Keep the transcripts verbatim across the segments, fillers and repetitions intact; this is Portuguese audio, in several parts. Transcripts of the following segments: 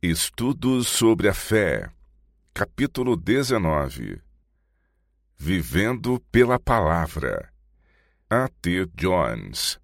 Estudos sobre a fé, capítulo dezenove. Vivendo pela Palavra. A T Jones.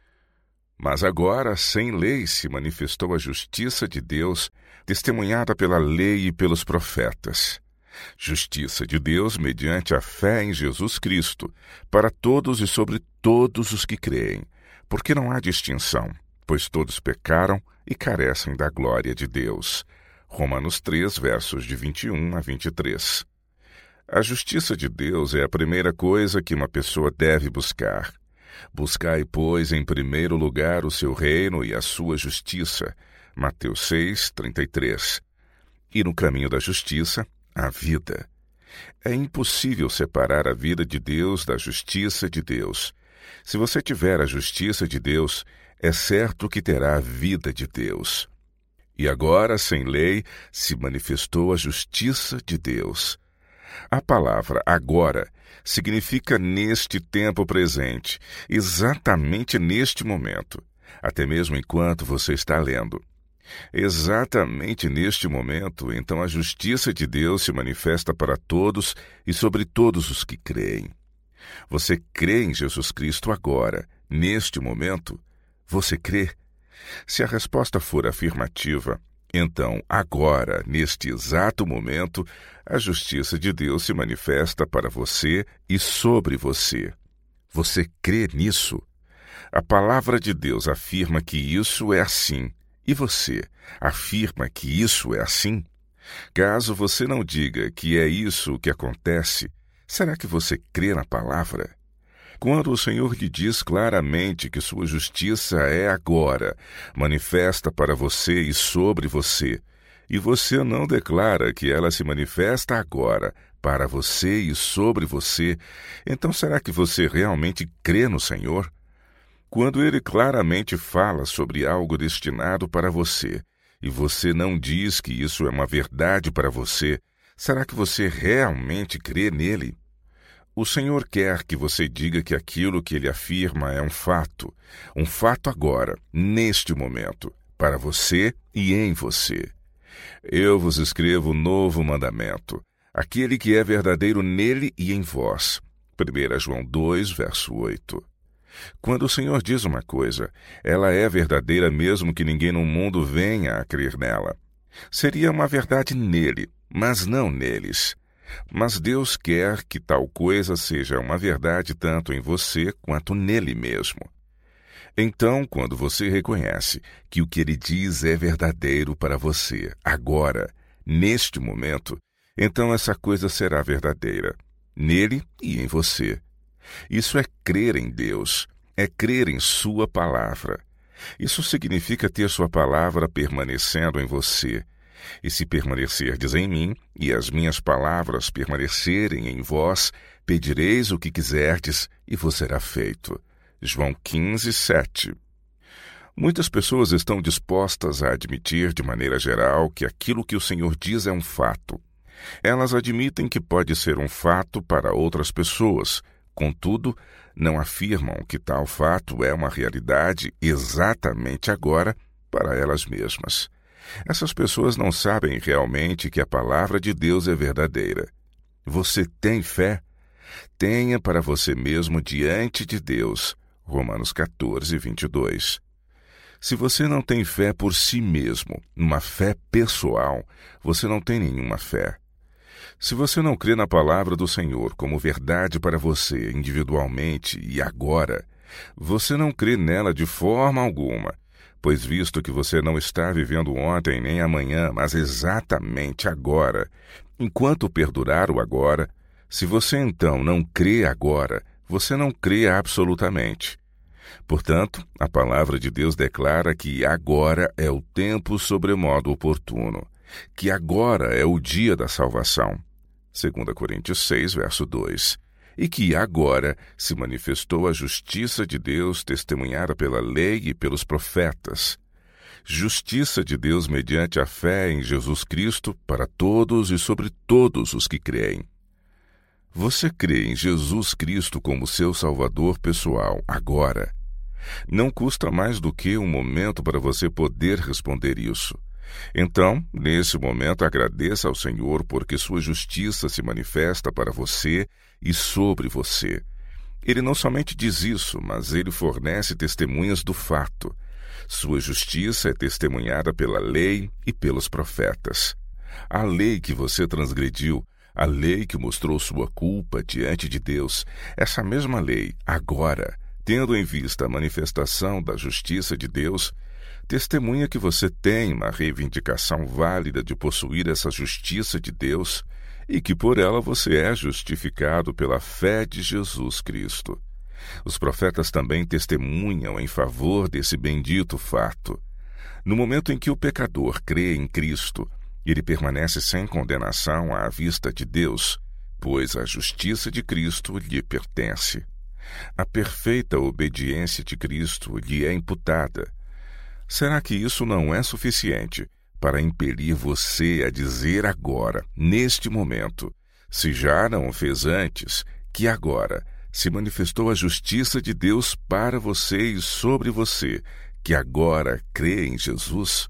Mas agora, sem lei, se manifestou a justiça de Deus, testemunhada pela lei e pelos profetas. Justiça de Deus mediante a fé em Jesus Cristo, para todos e sobre todos os que creem, porque não há distinção, pois todos pecaram e carecem da glória de Deus. Romanos três, versos de vinte e um a vinte e três. A justiça de Deus é a primeira coisa que uma pessoa deve buscar. Buscai, pois, em primeiro lugar o seu reino e a sua justiça. Mateus seis, trinta e três. E no caminho da justiça, a vida. É impossível separar a vida de Deus da justiça de Deus. Se você tiver a justiça de Deus, é certo que terá a vida de Deus. E agora, sem lei, se manifestou a justiça de Deus. A palavra agora significa neste tempo presente, exatamente neste momento, até mesmo enquanto você está lendo. Exatamente neste momento, então a justiça de Deus se manifesta para todos e sobre todos os que creem. Você crê em Jesus Cristo agora, neste momento? Você crê? Se a resposta for afirmativa, então, agora, neste exato momento, a justiça de Deus se manifesta para você e sobre você. Você crê nisso? A palavra de Deus afirma que isso é assim. E você afirma que isso é assim? Caso você não diga que é isso o que acontece, será que você crê na palavra? Quando o Senhor lhe diz claramente que sua justiça é agora, manifesta para você e sobre você, e você não declara que ela se manifesta agora para você e sobre você, então será que você realmente crê no Senhor? Quando Ele claramente fala sobre algo destinado para você, e você não diz que isso é uma verdade para você, será que você realmente crê nele? O Senhor quer que você diga que aquilo que Ele afirma é um fato, um fato agora, neste momento, para você e em você. Eu vos escrevo um novo mandamento, aquele que é verdadeiro nele e em vós. primeira João dois, verso oito. Quando o Senhor diz uma coisa, ela é verdadeira mesmo que ninguém no mundo venha a crer nela. Seria uma verdade nele, mas não neles. Mas Deus quer que tal coisa seja uma verdade tanto em você quanto nele mesmo. Então, quando você reconhece que o que ele diz é verdadeiro para você, agora, neste momento, então essa coisa será verdadeira, nele e em você. Isso é crer em Deus, é crer em sua palavra. Isso significa ter sua palavra permanecendo em você. E se permanecerdes em mim, e as minhas palavras permanecerem em vós, pedireis o que quiserdes, e vos será feito. João quinze, sete. Muitas pessoas estão dispostas a admitir de maneira geral que aquilo que o Senhor diz é um fato. Elas admitem que pode ser um fato para outras pessoas, contudo, não afirmam que tal fato é uma realidade exatamente agora para elas mesmas. Essas pessoas não sabem realmente que a palavra de Deus é verdadeira. Você tem fé? Tenha para você mesmo diante de Deus. Romanos quatorze, vinte e dois. Se você não tem fé por si mesmo, uma fé pessoal, você não tem nenhuma fé. Se você não crê na palavra do Senhor como verdade para você individualmente e agora, você não crê nela de forma alguma. Pois visto que você não está vivendo ontem nem amanhã, mas exatamente agora, enquanto perdurar o agora, se você então não crê agora, você não crê absolutamente. Portanto, a palavra de Deus declara que agora é o tempo sobremodo oportuno, que agora é o dia da salvação. segunda Coríntios seis, verso dois. E que agora se manifestou a justiça de Deus testemunhada pela lei e pelos profetas. Justiça de Deus mediante a fé em Jesus Cristo para todos e sobre todos os que creem. Você crê em Jesus Cristo como seu Salvador pessoal agora? Não custa mais do que um momento para você poder responder isso. Então, nesse momento, agradeça ao Senhor porque sua justiça se manifesta para você e sobre você. Ele não somente diz isso, mas ele fornece testemunhas do fato. Sua justiça é testemunhada pela lei e pelos profetas. A lei que você transgrediu, a lei que mostrou sua culpa diante de Deus, essa mesma lei, agora, tendo em vista a manifestação da justiça de Deus, testemunha que você tem uma reivindicação válida de possuir essa justiça de Deus e que por ela você é justificado pela fé de Jesus Cristo. Os profetas também testemunham em favor desse bendito fato. No momento em que o pecador crê em Cristo, ele permanece sem condenação à vista de Deus, pois a justiça de Cristo lhe pertence. A perfeita obediência de Cristo lhe é imputada. Será que isso não é suficiente para impelir você a dizer agora, neste momento, se já não o fez antes, que agora se manifestou a justiça de Deus para você e sobre você, que agora crê em Jesus?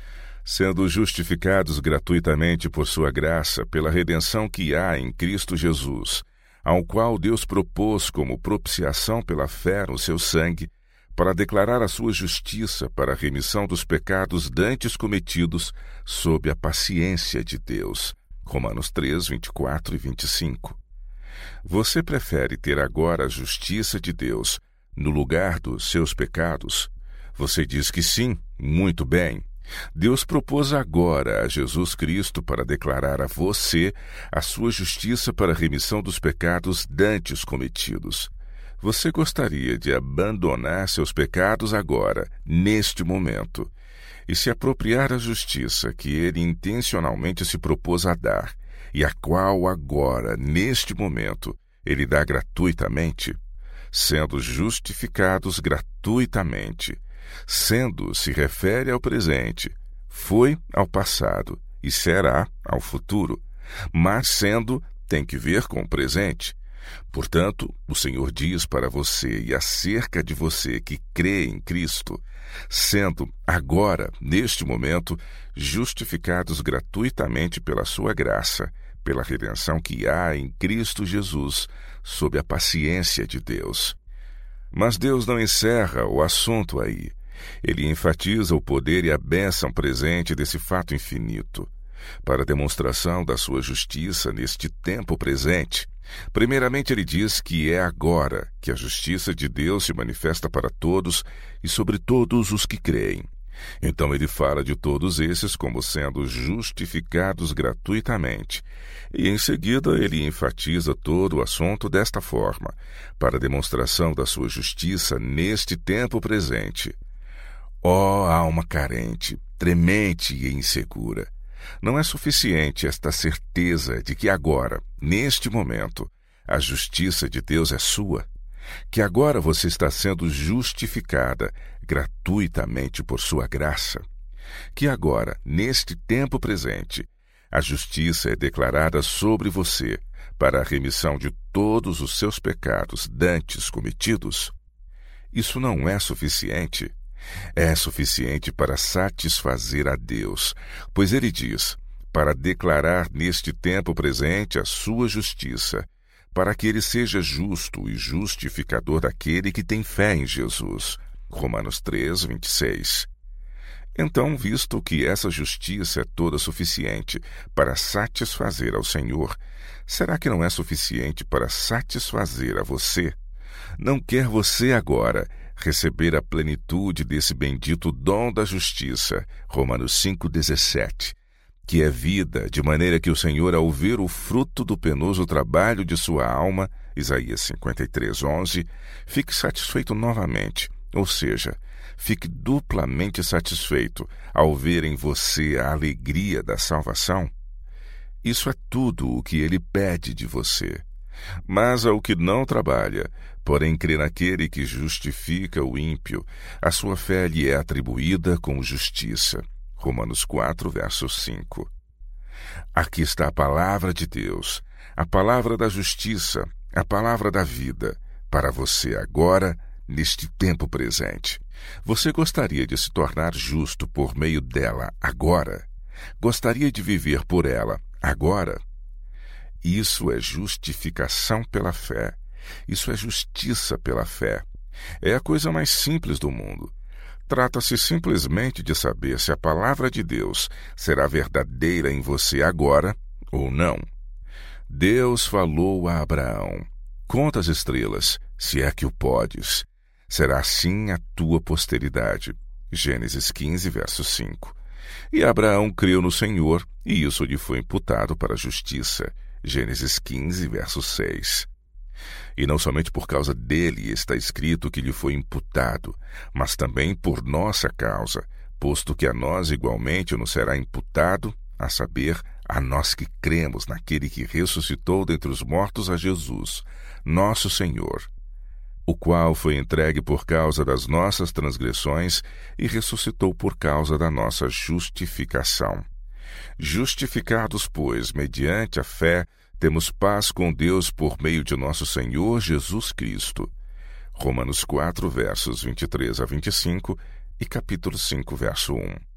Sendo justificados gratuitamente por sua graça, pela redenção que há em Cristo Jesus, ao qual Deus propôs como propiciação pela fé no seu sangue, para declarar a sua justiça para a remissão dos pecados dantes cometidos sob a paciência de Deus. Romanos três, vinte e quatro e vinte e cinco. Você prefere ter agora a justiça de Deus no lugar dos seus pecados? Você diz que sim, muito bem. Deus propôs agora a Jesus Cristo para declarar a você a sua justiça para a remissão dos pecados dantes cometidos. Você gostaria de abandonar seus pecados agora, neste momento, e se apropriar da justiça que ele intencionalmente se propôs a dar, e a qual agora, neste momento, ele dá gratuitamente? Sendo justificados gratuitamente. Sendo se refere ao presente, foi ao passado e será ao futuro, mas sendo tem que ver com o presente. Portanto, o Senhor diz para você e acerca de você que crê em Cristo, sendo agora, neste momento, justificados gratuitamente pela sua graça, pela redenção que há em Cristo Jesus, sob a paciência de Deus. Mas Deus não encerra o assunto aí. Ele enfatiza o poder e a bênção presente desse fato infinito. Para demonstração da sua justiça neste tempo presente, primeiramente ele diz que é agora que a justiça de Deus se manifesta para todos e sobre todos os que creem. Então ele fala de todos esses como sendo justificados gratuitamente. E em seguida ele enfatiza todo o assunto desta forma, para demonstração da sua justiça neste tempo presente. Ó alma carente, tremente e insegura! Não é suficiente esta certeza de que agora, neste momento, a justiça de Deus é sua? Que agora você está sendo justificada gratuitamente por sua graça? Que agora, neste tempo presente, a justiça é declarada sobre você para a remissão de todos os seus pecados dantes cometidos? Isso não é suficiente. É suficiente para satisfazer a Deus, pois ele diz, para declarar neste tempo presente a sua justiça, para que ele seja justo e justificador daquele que tem fé em Jesus. Romanos três, vinte e seis. Então, visto que essa justiça é toda suficiente para satisfazer ao Senhor, será que não é suficiente para satisfazer a você? Não quer você agora receber a plenitude desse bendito dom da justiça, Romanos cinco, dezessete, que é vida, de maneira que o Senhor, ao ver o fruto do penoso trabalho de sua alma, Isaías cinquenta e três, onze, fique satisfeito novamente, ou seja, fique duplamente satisfeito ao ver em você a alegria da salvação? Isso é tudo o que ele pede de você. Mas ao que não trabalha, porém crê naquele que justifica o ímpio, a sua fé lhe é atribuída com justiça. Romanos quatro, verso cinco. Aqui está a palavra de Deus, a palavra da justiça, a palavra da vida, para você agora, neste tempo presente. Você gostaria de se tornar justo por meio dela agora? Gostaria de viver por ela agora? Isso é justificação pela fé. Isso é justiça pela fé. É a coisa mais simples do mundo. Trata-se simplesmente de saber se a palavra de Deus será verdadeira em você agora ou não. Deus falou a Abraão: conta as estrelas, se é que o podes. Será assim a tua posteridade. Gênesis quinze, verso cinco. E Abraão creu no Senhor, e isso lhe foi imputado para a justiça. Gênesis quinze, verso seis. E não somente por causa dele está escrito que lhe foi imputado, mas também por nossa causa, posto que a nós igualmente nos será imputado, a saber, a nós que cremos naquele que ressuscitou dentre os mortos a Jesus, nosso Senhor, o qual foi entregue por causa das nossas transgressões e ressuscitou por causa da nossa justificação. Justificados, pois, mediante a fé, temos paz com Deus por meio de nosso Senhor Jesus Cristo. Romanos quatro, versos vinte e três a vinte e cinco e capítulo cinco, verso um.